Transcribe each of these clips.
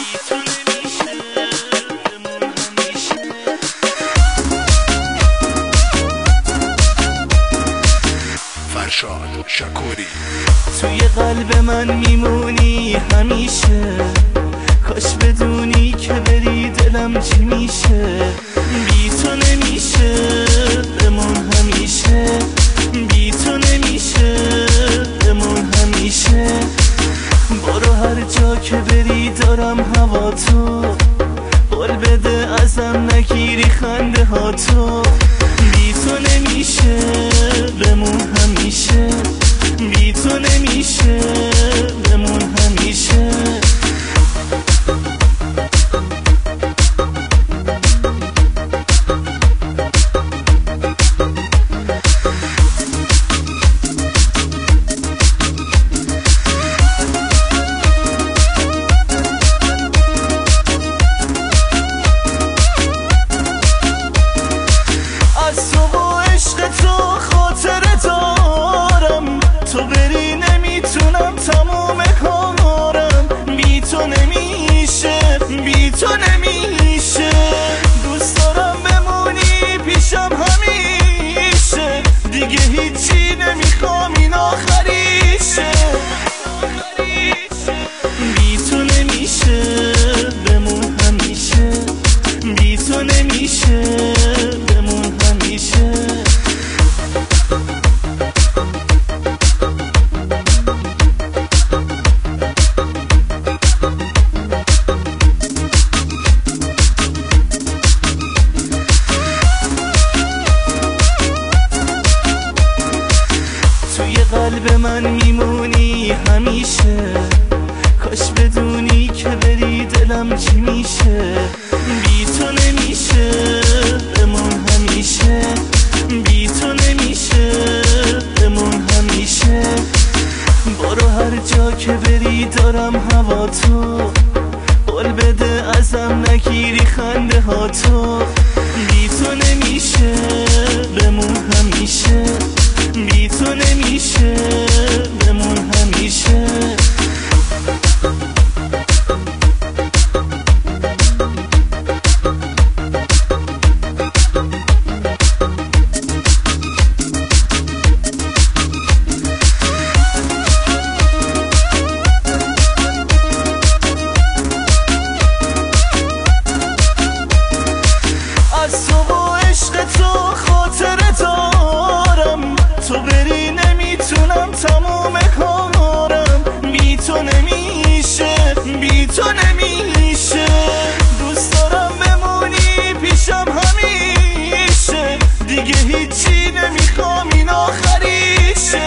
فرشاد شکوری توی قلب من میمونی همیشه، کاش بدونی که بری دلم چی میشه. بی تو نمیشه بمون همیشه، بی تو نمیشه بمون همیشه. برو هر جا که بری دارم هوا تو، قول بده ازم نگیری خنده ها تو. بی تو نمیشه بمون همیشه، بی تو نمیشه بمون همیشه. از تو و عشق تو خاطره دارم، تو بری نمیتونم تموم کارم. بی تو نمیشه، بی تو نمیشه. دوست دارم بمونی پیشم همیشه، دیگه هیچی نمیخوام این آخریشه. بی تو نمیشه بمون همیشه، بی تو نمیشه بمون همیشه. توی قلب من میمونی همیشه، کاش بدونی که بری دلم چی میشه. بی تو نمیشه بمون همیشه، بی تو نمیشه بمون همیشه. برو هر جا که بری دارم هوا تو، قول بده ازم نگیری خنده ها تو. بی تو نمیشه بمون همیشه، بی تو نمیشه بمون همیشه. از تو و عشق تو خاطره دارم، تو بری نمیتونم تموم کارم. بی تو نمیشه، بی تو نمیشه. دوست دارم بمونی پیشم همیشه، دیگه هیچی نمیخوام این آخریشه.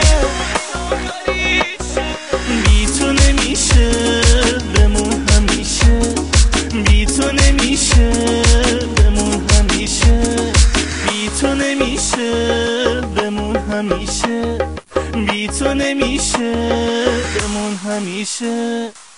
بی تو نمیشه بمون همیشه، بی تو نمیشه بمون همیشه. بی تو نمیشه بمون همیشه، بی تو نمیشه بمون همیشه.